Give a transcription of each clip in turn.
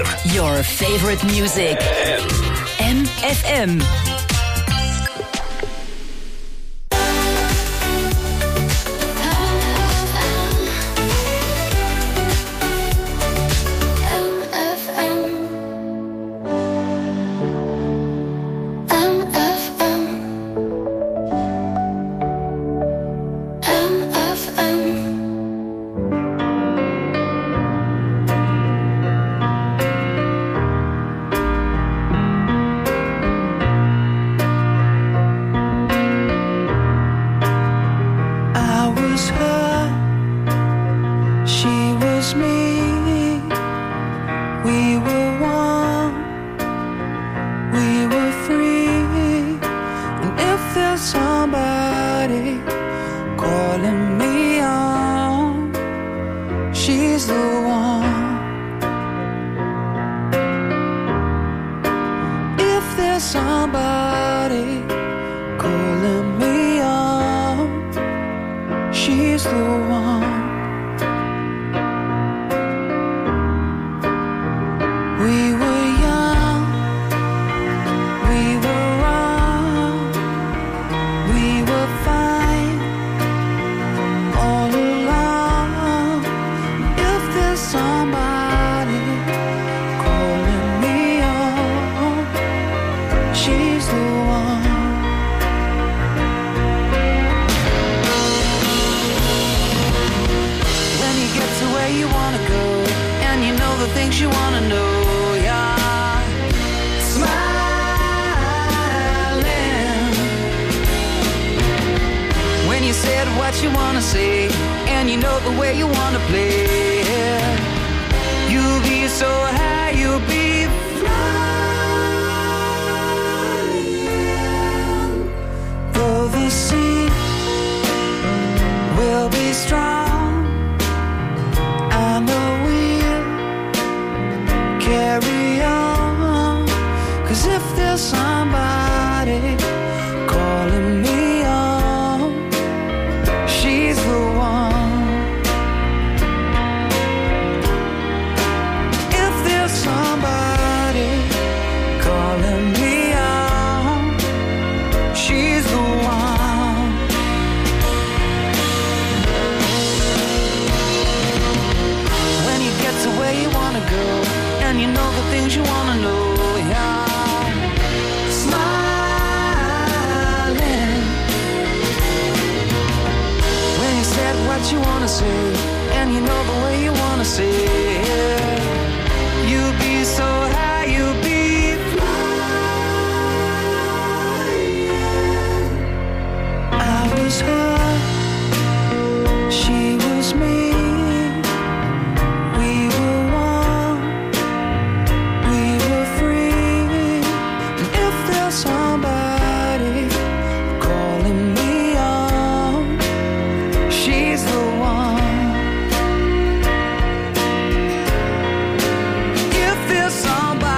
weer. Your favorite music. MFM. Somebody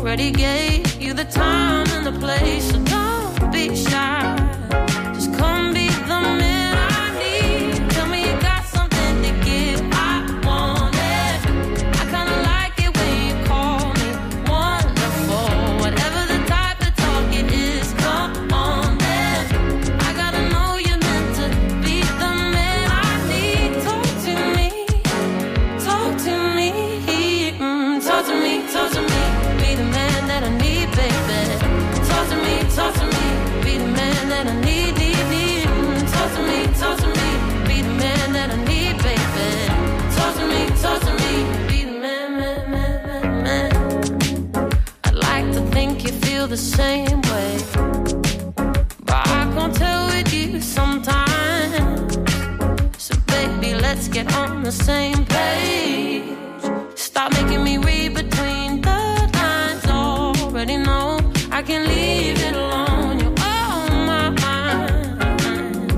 already gave you the time and the place, so don't be shy. Just come be the man I need. Tell me you got something to give, I want it. I kinda like it when you call me wonderful. Whatever the type of talk it is, come on then. I gotta know you're meant to be the man I need. Talk to me, talk to me, talk to me, talk to me. Be the man that I need, baby. Talk to me, be the man that I need, need. Talk to me, be the man that I need, baby. Talk to me, be the man, man. I'd like to think you feel the same way, but I can't tell with you sometimes. So baby, let's get on the same page. Stop making me read between the lines. Already know I can leave it alone. You're on my mind.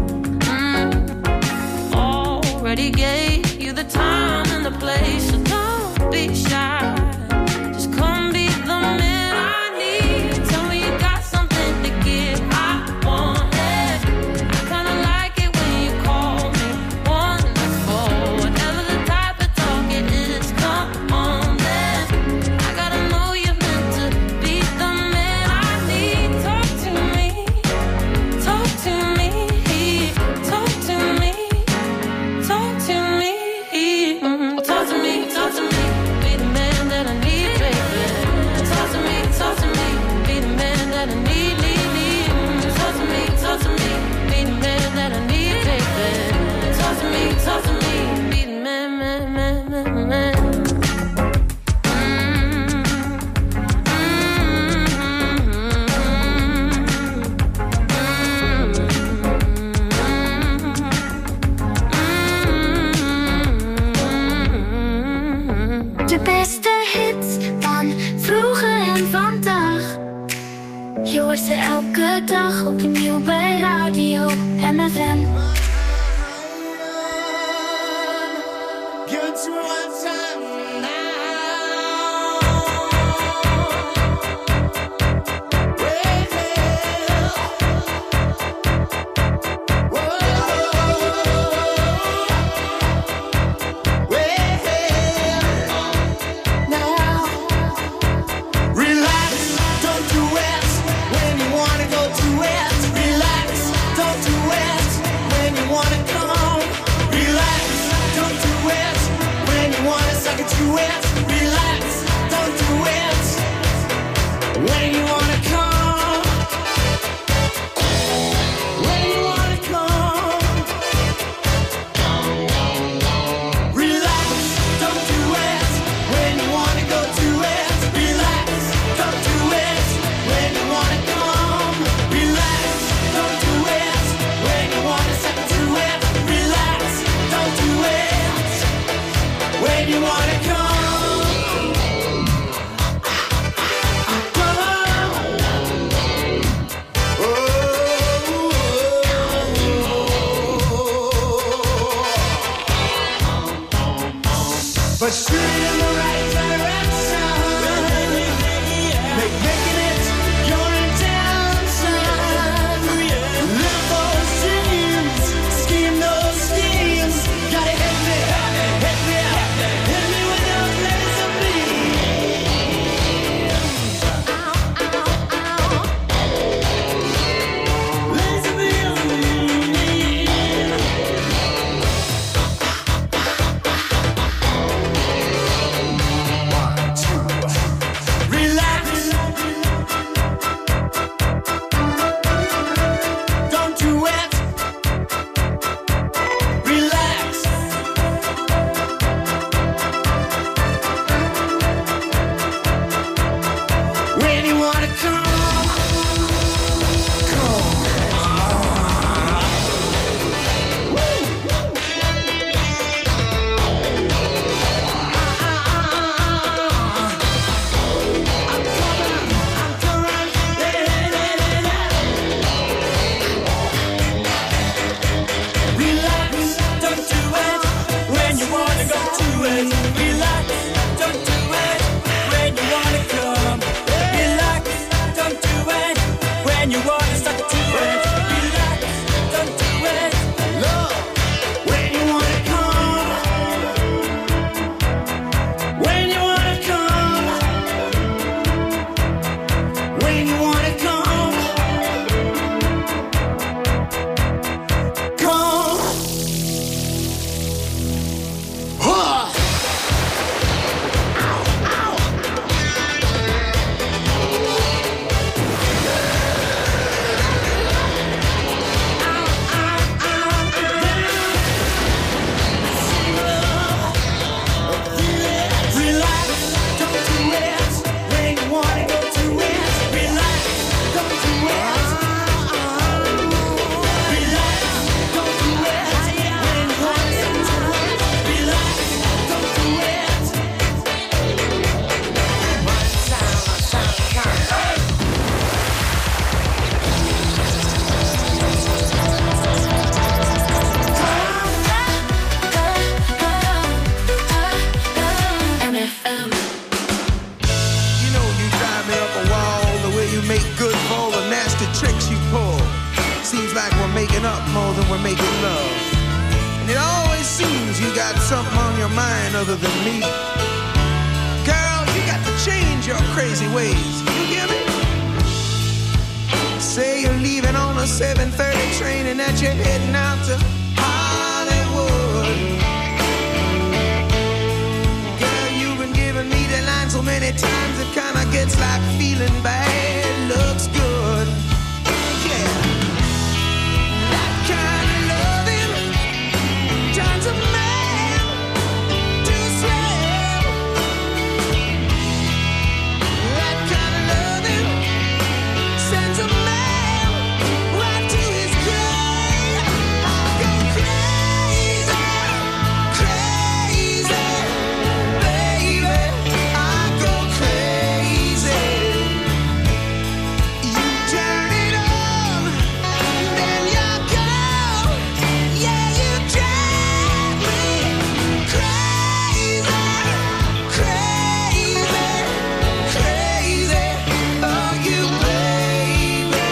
Already gave you the time and the place, so don't be shy. Just come be the man I need. Tell me you got something to give, I want it. I kinda like it when you call me wonderful. Whatever the type of talk it is, come on then. I gotta know you're meant to be the man I need. Talk to me, talk to me, talk to me, talk to me, talk to me, talk to me. Be the man that I need, baby. Talk to me, be the man that I need, need. Talk to me, be the man that I need, baby. Talk to me, be the man, man. De beste hits van vroeger en vandaag. Je hoort ze elke dag opnieuw bij Radio MFM. When you wanna go to it, relax, don't do it. making up more than we're making love. And it always seems you got something on your mind other than me. Girl, you got to change your crazy ways. You hear me? Say you're leaving on a 7:30 train and that you're heading out to Hollywood. Girl, you've been giving me the line so many times it kinda gets like feeling bad looks good. Yeah, that kind of loving turns a man to slave. That kind of loving sends a man right to his grave. I go crazy, crazy, baby. I go crazy. You turn it on, then you're gone. Yeah, you drive me crazy, crazy, crazy. Oh, you baby.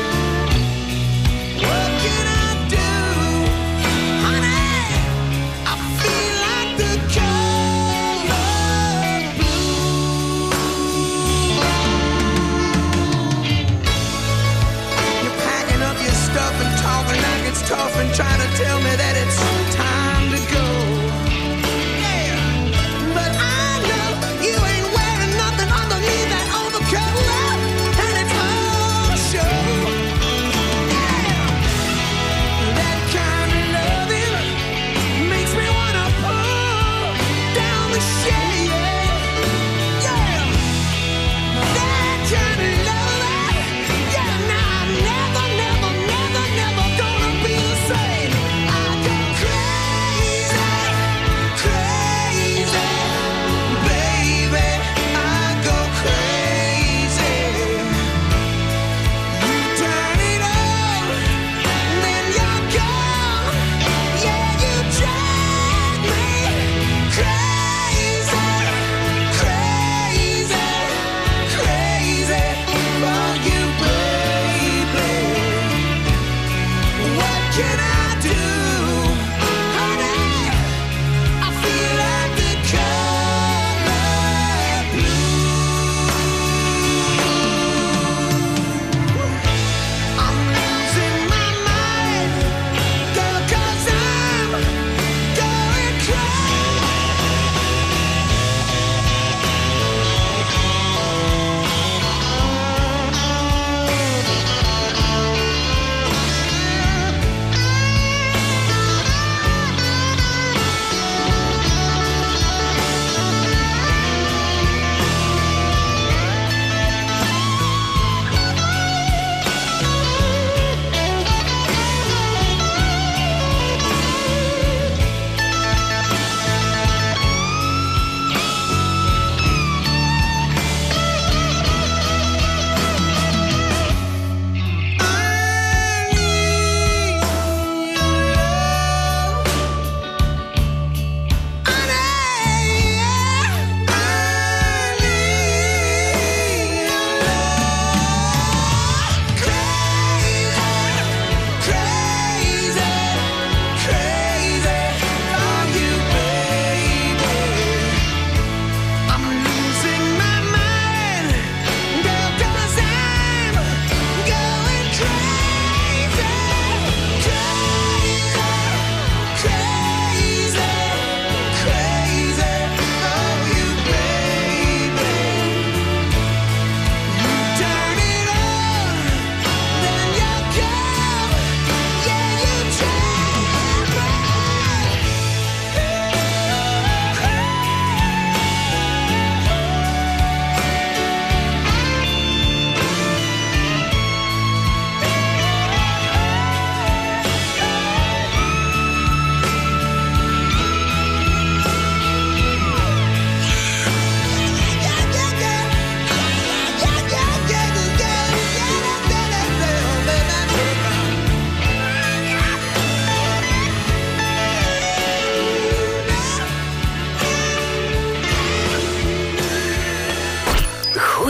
What can I do, honey? I feel like the color blue. You're packing up your stuff and talking like it's tough and trying to tell me that it's time to go. Yeah, but I know you ain't wearing nothing underneath that overcoat, and it's all show. Yeah, that kind of loving makes me wanna pull down the shade. Yeah, that kind of loving. Yeah, now I'm never, never, never, never gonna be the same. I go crazy, crazy, baby. I go crazy. You turn it on, then you're gone. Yeah, you drive me crazy, crazy, crazy for you, baby. What can I do, honey? I feel like the color blue. I'm losing my mind, girl, 'cause I'm going crazy.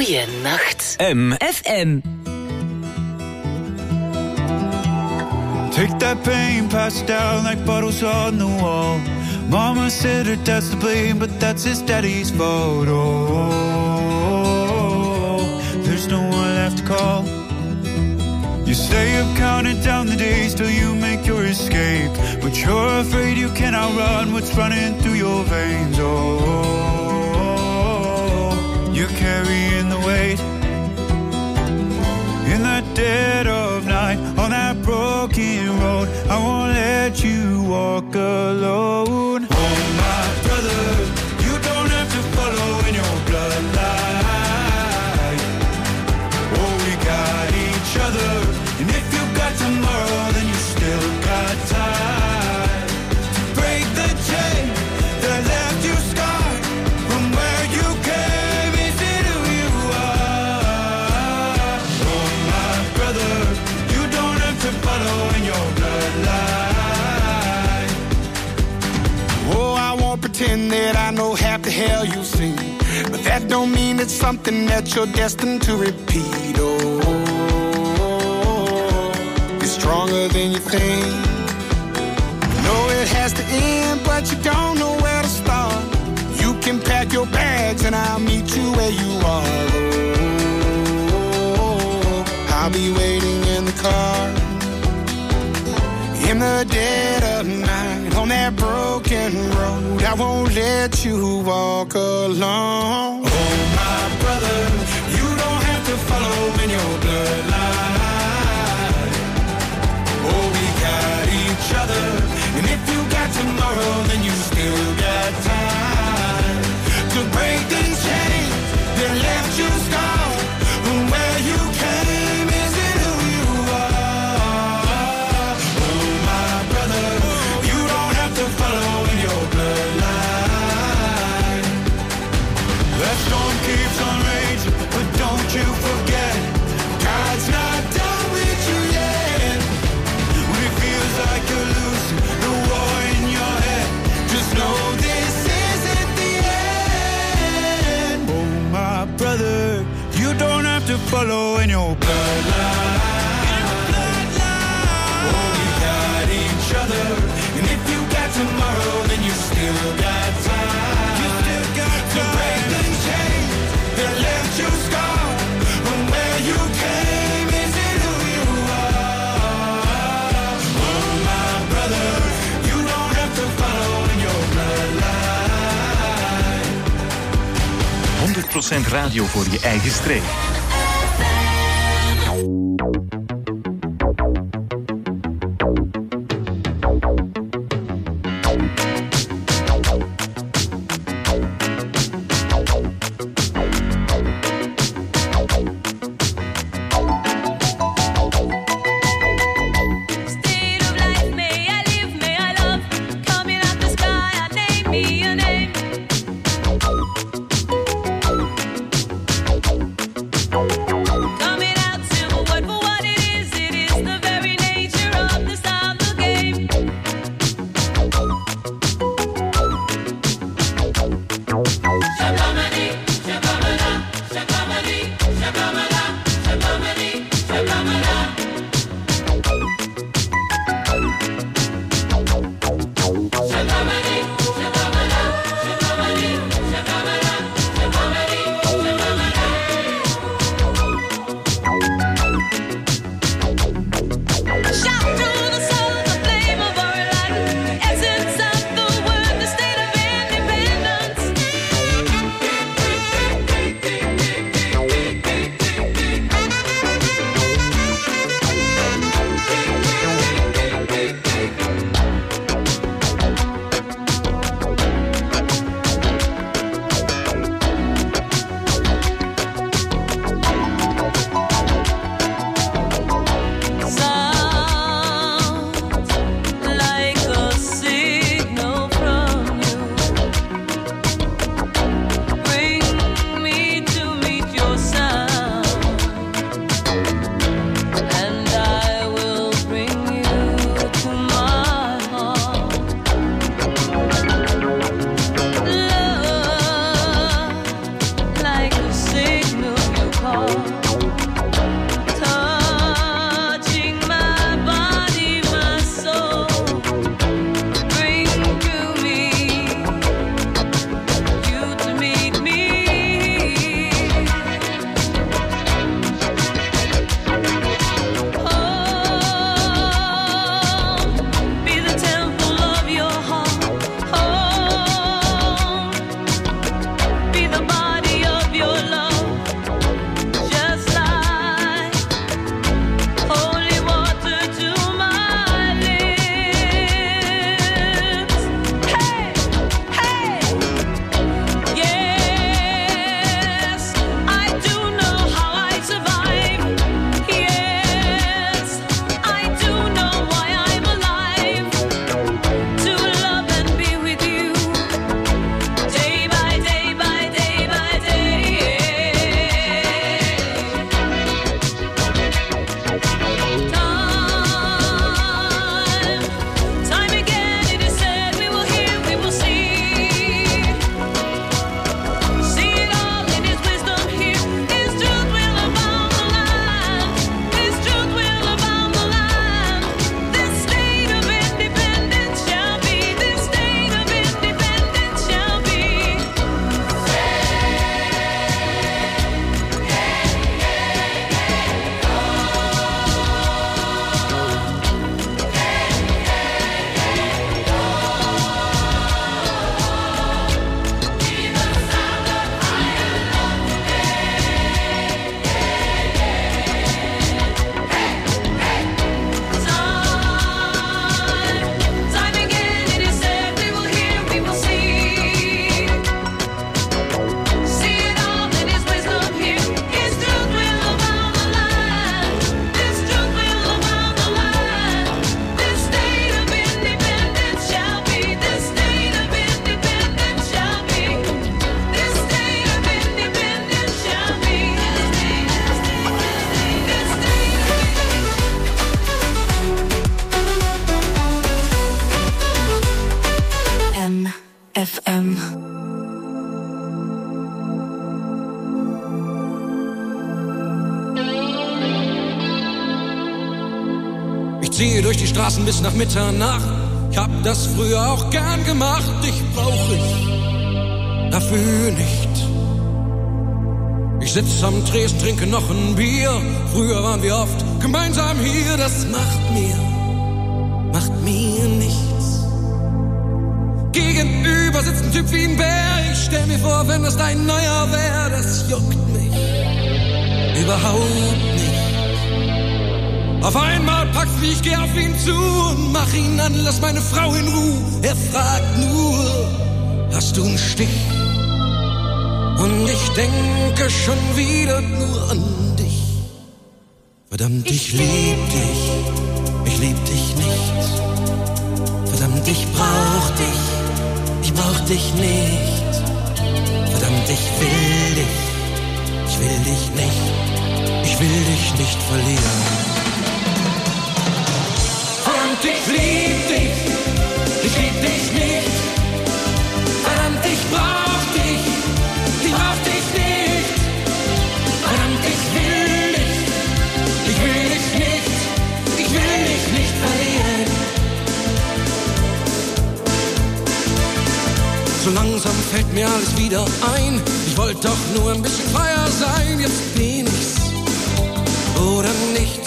Goeienacht. M. FM. Take that pain, pass it down like bottles on the wall. Mama said her dad's to blame, but that's his daddy's fault. Oh, there's no one left to call. You stay up counting down the days till you make your escape, but you're afraid you cannot run what's running through your veins. Oh, you're carrying the weight. In the dead of night, on that broken road, I won't let you walk alone. Oh, my brother, you don't have to follow in your bloodline. Oh, we got each other, and if you got tomorrow, then you still got time to break the chain that left you scarred from where you came. Is it who you are? Oh, my brother, you don't have to follow in your bloodline. Oh, I won't pretend that I know half the hell you've seen, but that don't mean it's something that you're destined to repeat. Oh, you're stronger than you think. You know it has to end, but you don't know where to start. You can pack your bags and I'll meet you where you are. Oh, I'll be waiting in the car. In the dead of night, on that broken road, I won't let you walk alone. Oh, my brother, you don't have to follow in your bloodline. Oh, we got each other, and if you got tomorrow, then you still got time to break the chains that left you scarred from where you came. Is it who you are? Oh, my brother, you don't have to follow in your bloodline. That storm keeps on raging, but don't you forget, God's not done with you yet. When it feels like you're losing the war in your head, just know this isn't the end. Oh, my brother, you don't have to follow in your bloodline. Oh, we got each other, and if you got tomorrow, then you still got time. You still got time to break the chains that left you scarred from where you came. Is it who you are? Oh, my brother, you don't have to follow in your bloodline. 100% radio voor je eigen streek. State of life, may I live, may I love. Coming out the sky, I name me a name. Coming out simple, word for what it is the very nature of the style of the game. Shabamani, shabamana, shabamani, shabamana, shabamani, shabamana. Shabamani, shabamana, shabamani, shabamana, shabamani, shabamana. Shout through the soul, the flame of our life, the essence of the word, the state of independence. Sounds like a signal from you. Bring me to meet your sound, and I will bring you to my heart. Love, like a signal you call. Touching my body, my Ziehe durch die Straßen bis nach Mitternacht. Ich hab das früher auch gern gemacht. Dich brauch ich dafür nicht. Ich sitz am Tresen, trinke noch ein Bier. Früher waren wir oft gemeinsam hier. Das macht mir nichts. Gegenüber sitzt ein Typ wie ein Bär. Ich stell mir vor, wenn das dein neuer wär. Das juckt mich überhaupt nicht. Auf einmal packt's mich, ich geh auf ihn zu und mach ihn an, lass meine Frau in Ruhe. Er fragt nur, hast du einen Stich? Und ich denke schon wieder nur an dich. Verdammt, ich lieb dich nicht. Verdammt, ich brauch dich nicht. Verdammt, ich will dich nicht. Ich will dich nicht verlieren. Verdammt, ich lieb dich nicht. Verdammt, ich brauch dich nicht. Verdammt, ich will dich nicht verlieren. So langsam fällt mir alles wieder ein. Ich wollte doch nur ein bisschen freier sein. Jetzt bin ich's oder nicht.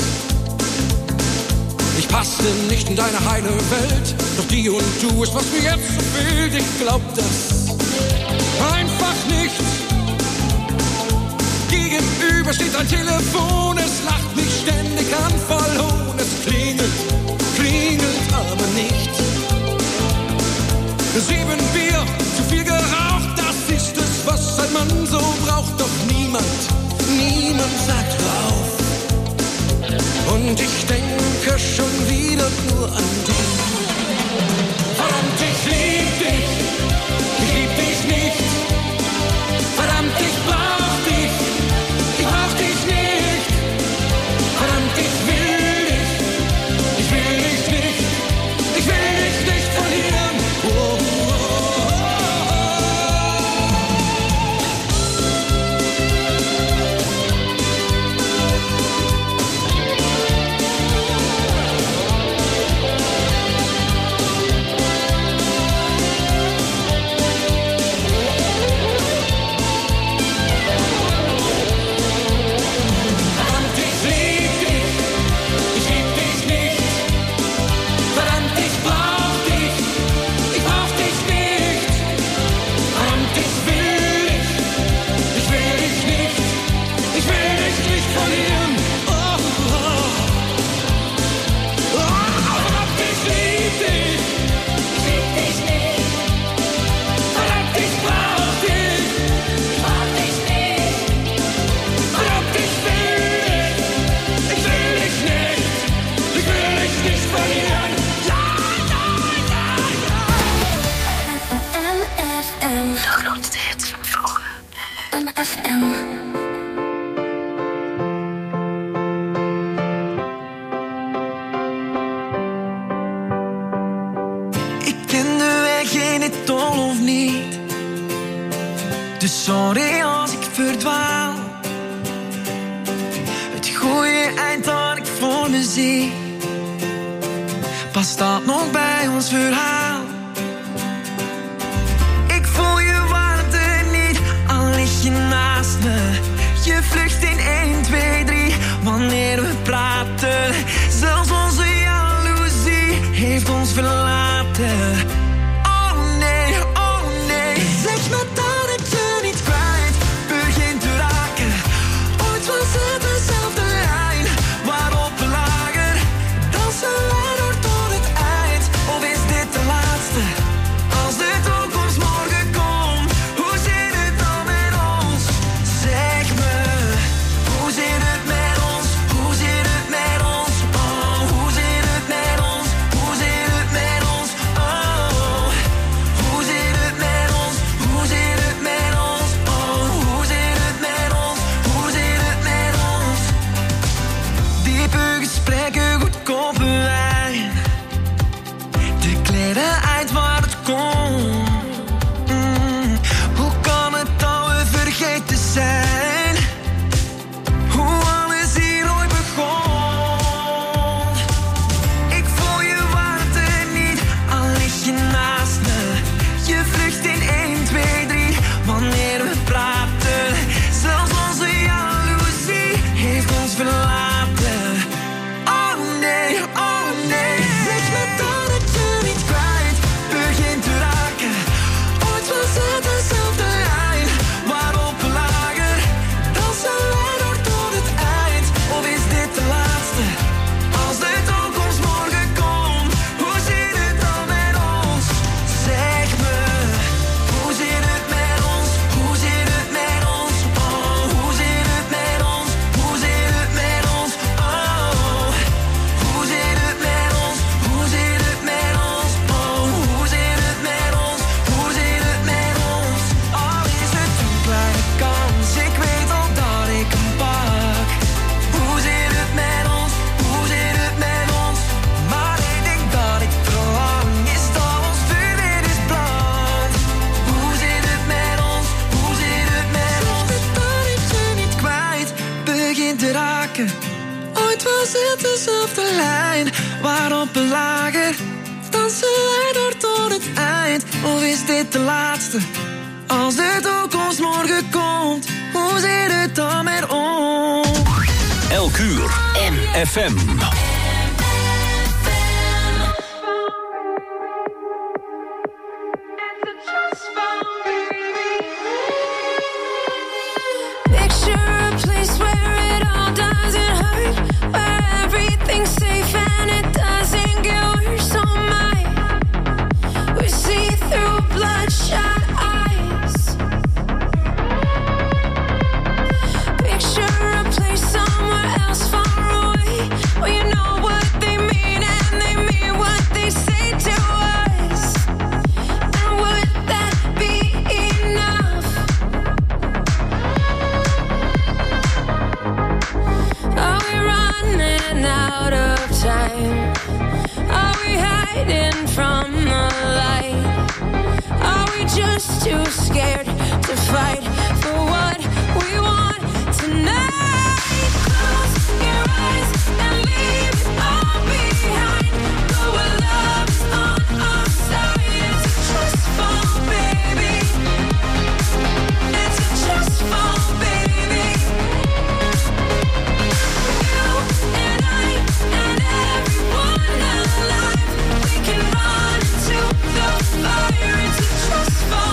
Ich passte nicht in deine heile Welt. Doch die und du ist, was mir jetzt so fehlt. Ich glaub das einfach nicht. Gegenüber steht ein Telefon. Es lacht mich ständig an, voll Hohn. Es klingelt aber nicht. 7 Bier, zu viel geraucht. Das ist es, was ein Mann so braucht. Doch niemand sagt hör auf. Und ich denke schon wieder nur an dich. Verdammt, ich lieb dich nicht. Verdammt, ich brauch dich nicht. Verdammt, ich will dich nicht verlieren. Oh, oh, sorry als ik verdwaal. Het goede eind dat ik voor me zie, past dat nog bij ons verhaal? Ik voel je warmte niet, al lig je naast me. Je vlucht in 1, 2, 3, wanneer we praten. Zelfs onze jaloezie heeft ons verlaten. Oh nee, zeg me dat ik je niet kwijt begin te raken. Ooit was het dezelfde lijn waarop we lagen. Dansen wij door tot het eind, of is dit de laatste? Als de toekomst morgen komt, hoe zit het dan met ons? Zeg me, hoe zit het met ons? Hoe zit het met ons? Oh, hoe zit het met ons? Hoe zit het met ons? Oh. liefde raken. Ooit was het dezelfde lijn waarop we lagen. Dansen wij door tot het eind, of is dit de laatste? Als de toekomst morgen komt, hoe zit het dan met ons? Elk uur FM. Too scared to fight for what we want tonight. Close your eyes and leave it all behind. Go where love is on our side. It's a trust fall, baby. It's a trust fall, baby. You and I and everyone alive, we can run into the fire. It's a trust fall.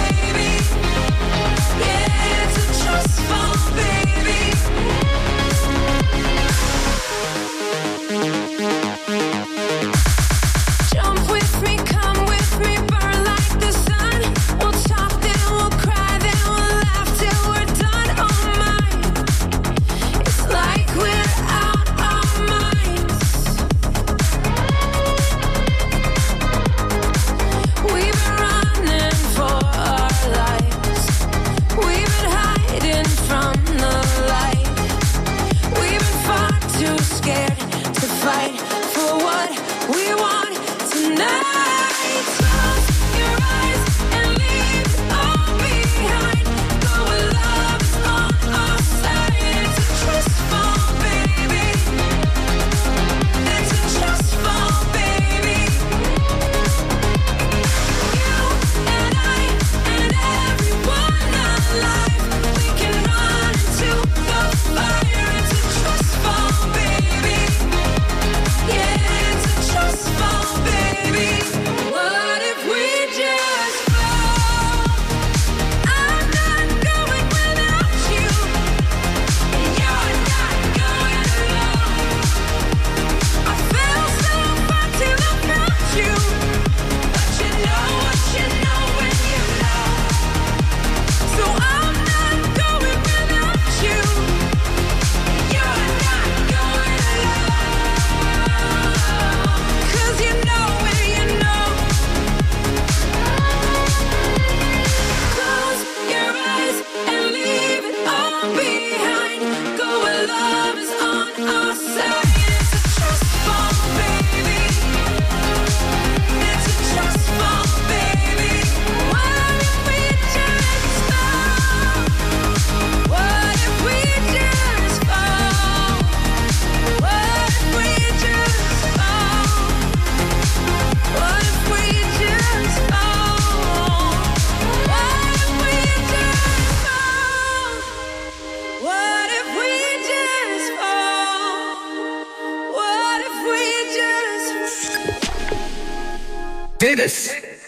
Dit is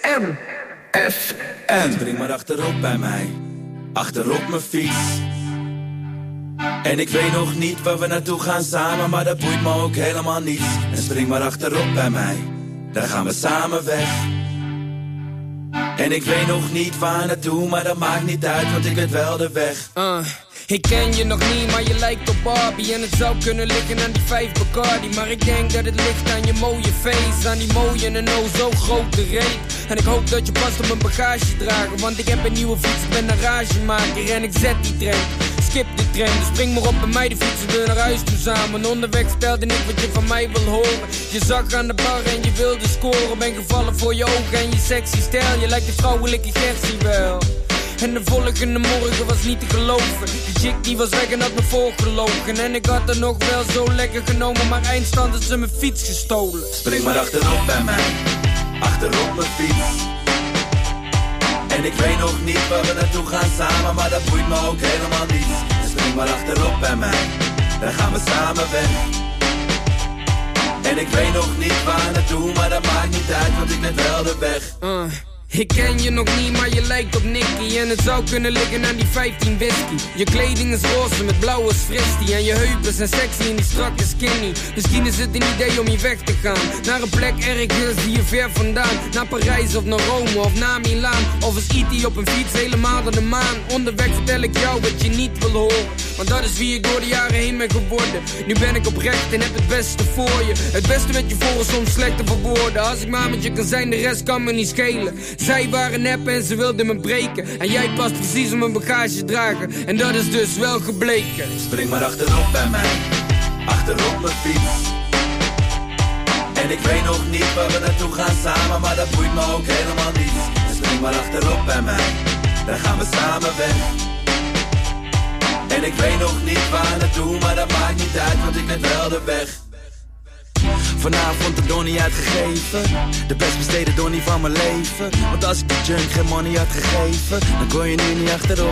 MFM. Spring maar achterop bij mij, achterop mijn fiets. En ik weet nog niet waar we naartoe gaan samen, maar dat boeit me ook helemaal niet. En spring maar achterop bij mij, dan gaan we samen weg. En ik weet nog niet waar naartoe, maar dat maakt niet uit, want ik weet wel de weg. Ik ken je nog niet, maar je lijkt op Barbie. En het zou kunnen liggen aan die 5 Bacardi. Maar ik denk dat het ligt aan je mooie face, aan die mooie en oh zo grote reet. En ik hoop dat je past op mijn bagage dragen, want ik heb een nieuwe fiets, ik ben een ragemaker. En ik zet die trein, skip de trein. Dus spring maar op bij mij, de fietsen we naar huis toe samen. Onderweg stelde ik wat je van mij wil horen. Je zag aan de bar en je wilde scoren. Ben gevallen voor je ogen en je sexy stijl. Je lijkt de vrouwelijke Gertie wel. En de volgende morgen was niet te geloven. Die chick die was weg en had me voorgelogen. En ik had er nog wel zo lekker genomen, maar eindstand had ze mijn fiets gestolen. Spring maar achterop bij mij, achterop mijn fiets. En ik weet nog niet waar we naartoe gaan samen, maar dat boeit me ook helemaal niet. Dus spring maar achterop bij mij, dan gaan we samen weg. En ik weet nog niet waar naartoe, maar dat maakt niet uit, want ik net wel de weg. Ik ken je nog niet, maar je lijkt op Nicky. En het zou kunnen liggen aan die 15 whisky. Je kleding is roze met blauwe fristie. En je heupen zijn sexy en die strakke skinny. Misschien is het een idee om hier weg te gaan. Naar een plek ergens hier ver vandaan. Naar Parijs of naar Rome of naar Milaan. Of is E.T. op een fiets helemaal naar de maan. Onderweg vertel ik jou wat je niet wil horen. Want dat is wie ik door de jaren heen ben geworden. Nu ben ik oprecht en heb het beste voor je. Het beste met je voor is soms slecht te verwoorden. Als ik maar met je kan zijn, de rest kan me niet schelen. Zij waren nep en ze wilden me breken. En jij past precies op mijn bagage dragen. En dat is dus wel gebleken. Spring maar achterop bij mij, achterop mijn fiets. En ik weet nog niet waar we naartoe gaan samen, maar dat boeit me ook helemaal niet. Dus spring maar achterop bij mij, dan gaan we samen weg. En ik weet nog niet waar naartoe, maar dat maakt niet uit, want ik net wel de weg. Vanavond de donnie uitgegeven, de best besteden donnie van mijn leven. Want als ik de junk geen money had gegeven, dan kon je nu niet achterop.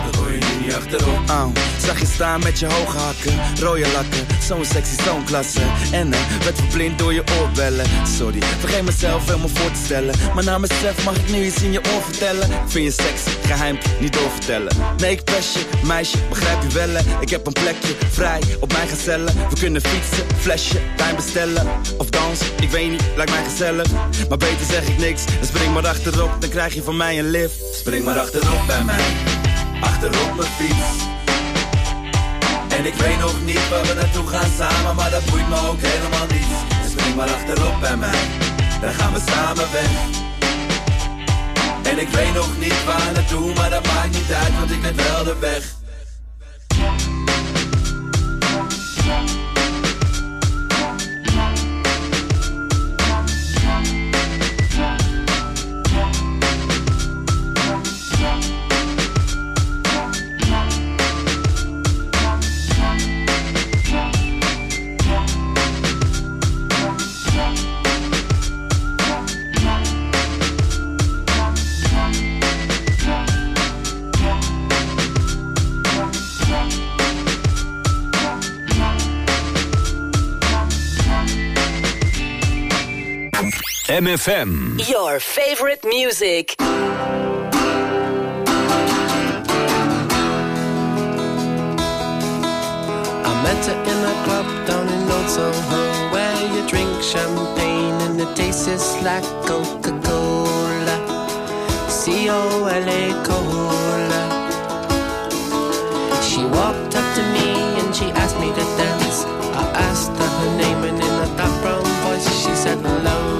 Zag je staan met je hoge hakken, rode lakken, zo'n sexy, zo'n klasse. En werd verblind door je oorbellen. Sorry, vergeet mezelf helemaal voor te stellen. Maar na mezelf mag ik nu iets in je oor vertellen. Ik vind je sexy, geheim, niet doorvertellen. Nee, ik pest je, meisje, begrijp je wel. Ik heb een plekje vrij op mijn gezellen. We kunnen fietsen, flesje, wijn bestellen. Of dansen, ik weet niet, lijkt mij gezellig. Maar beter zeg ik niks, dan spring maar achterop, dan krijg je van mij een lift. Spring maar achterop bij mij, achterop mijn fiets. En ik weet nog niet waar we naartoe gaan samen, maar dat boeit me ook helemaal niet. Dus spring maar achterop bij mij, dan gaan we samen weg. En ik weet nog niet waar naartoe, maar dat maakt niet uit, want ik net wel de weg. MFM. Your favorite music. I met her in a club down in Old Soho, where you drink champagne and it tastes like Coca-Cola, C-O-L-A Cola. She walked up to me and she asked me to dance. I asked her her name and in a dark brown voice she said Lola.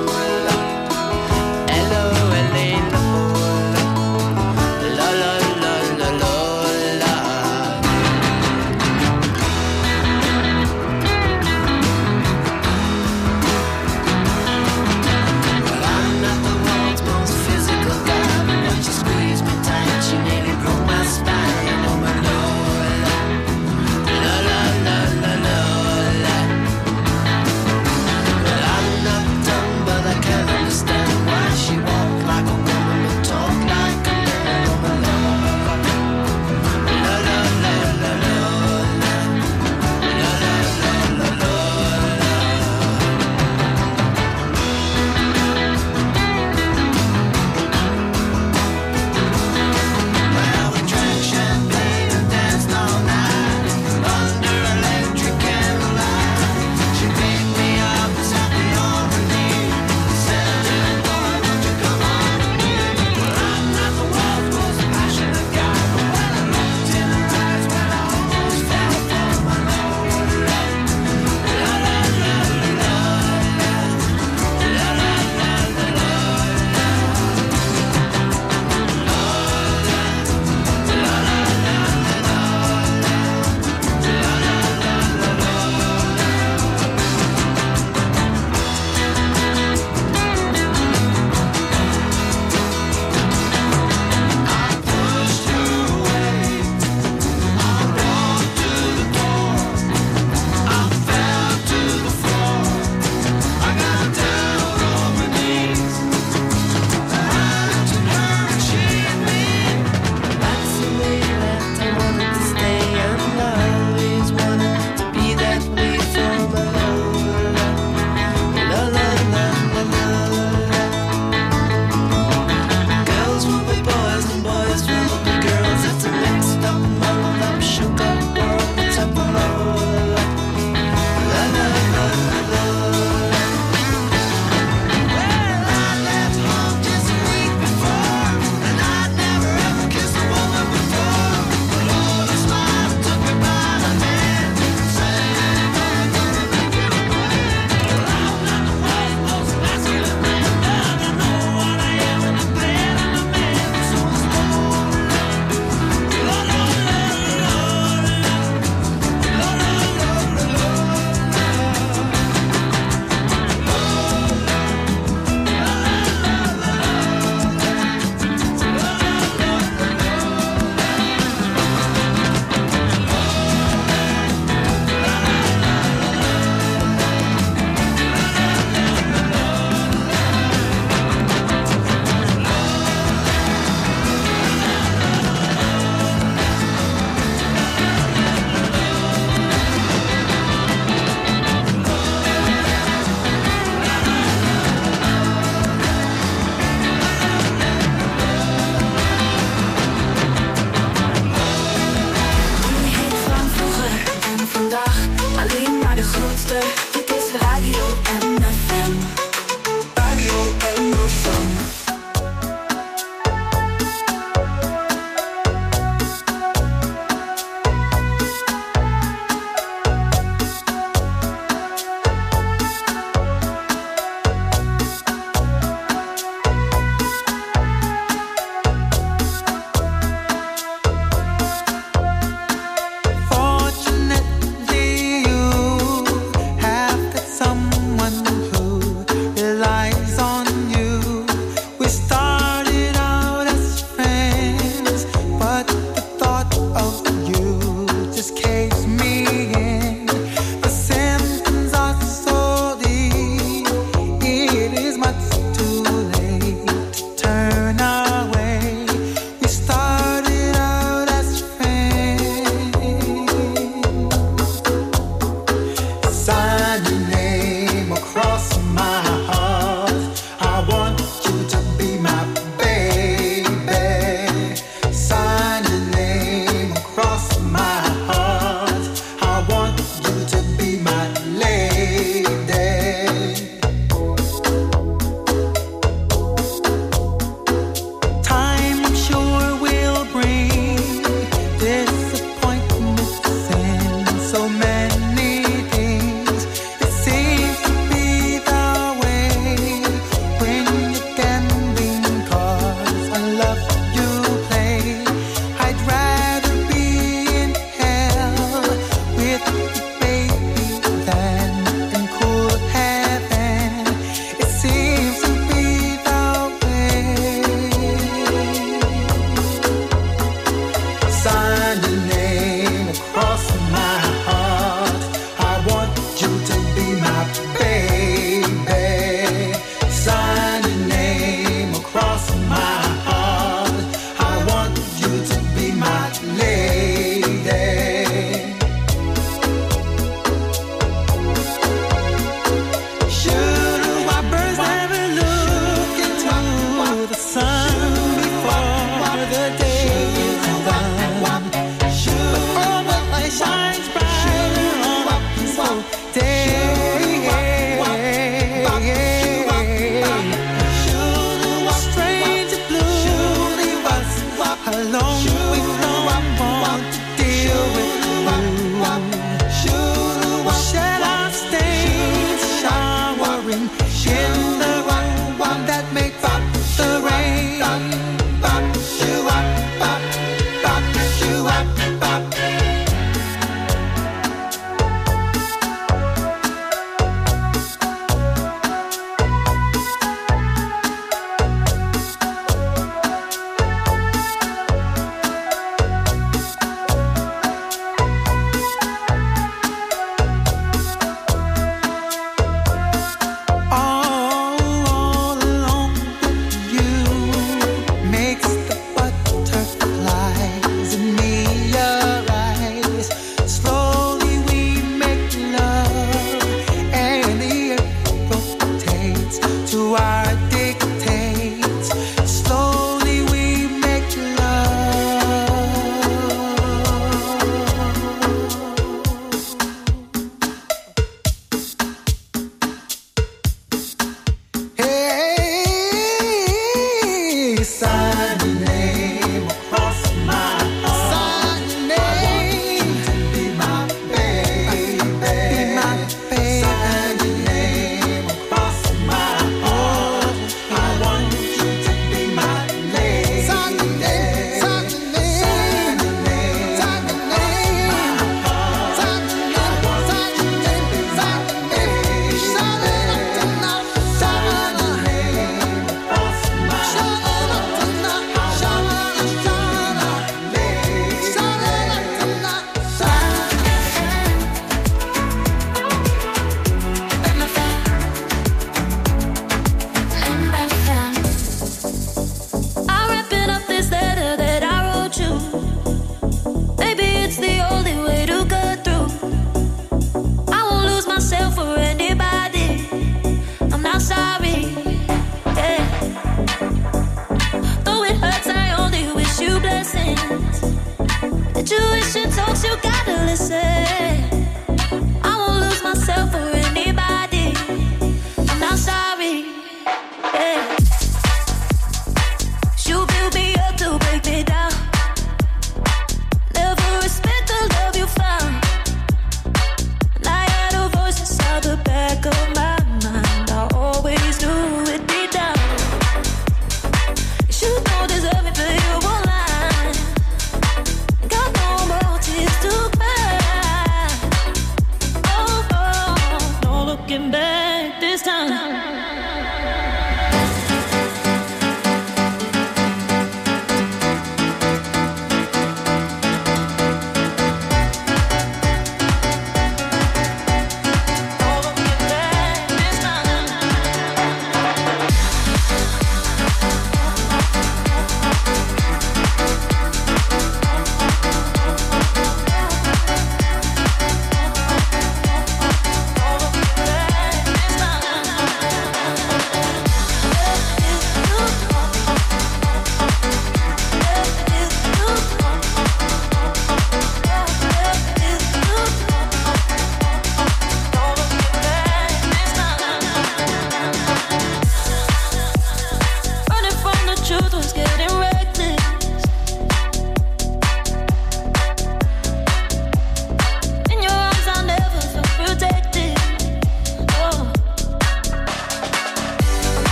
Got no more tears to cry.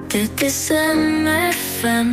Dit is MFM.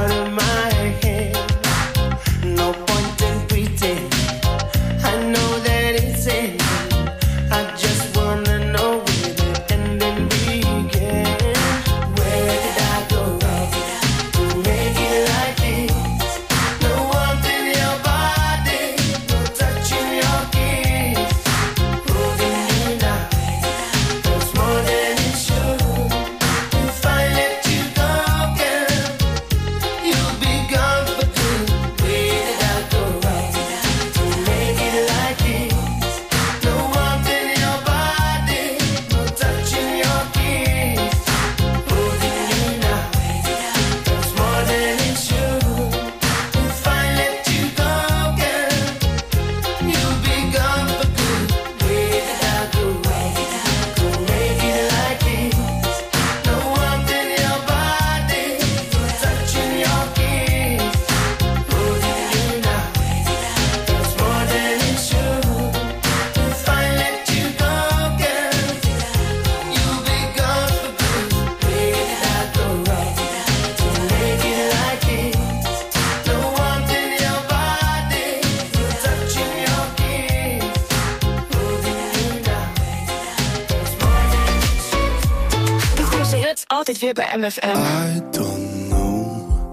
out of my head. No point in pretending. I know that it's ending. I just wanna know where the ending began. Where did I go wrong to make it like this? No warmth in your body, no touch in your kiss. Holding you now, that's more than it should. If I let you go, girl, you'll be gone for good. Where did I go wrong to make it like this? No warmth in your body, no touch in your kiss. Holding you now, that's more than it should. If I let you go, girl, you'll be gone for good. Where did I go wrong to make it like this? No warmth in your body, no touch in your kiss. Holding you now, that's more than it should. If I let you go, girl, you'll be gone for good. Where did I go wrong to make it like this? No warmth in your body, no touch in your kiss. Holding you now, that's more than it should. De grootste hits altijd weer bij MFM. I don't know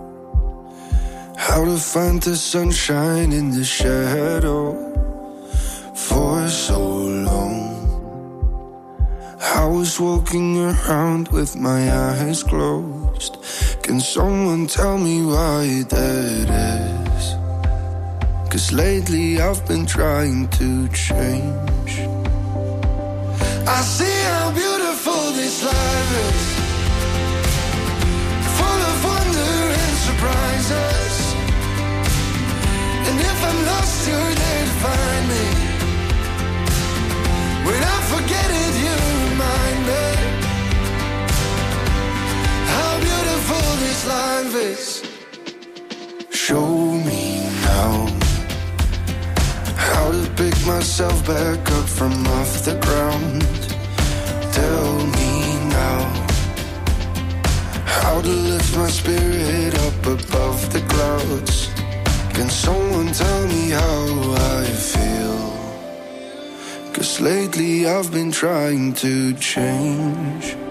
how to find the sunshine in the shadow for so long. I was walking around with my eyes closed. Can someone tell me why that is? 'Cause lately I've been trying to change. I see how beautiful this life is, full of wonder and surprises. And if I'm lost, you're there to find me. When I forget it, you remind me how beautiful this life is. Show me now how to pick myself back up from off the ground. Tell me now how to lift my spirit up above the clouds. Can someone tell me how I feel? 'Cause lately I've been trying to change.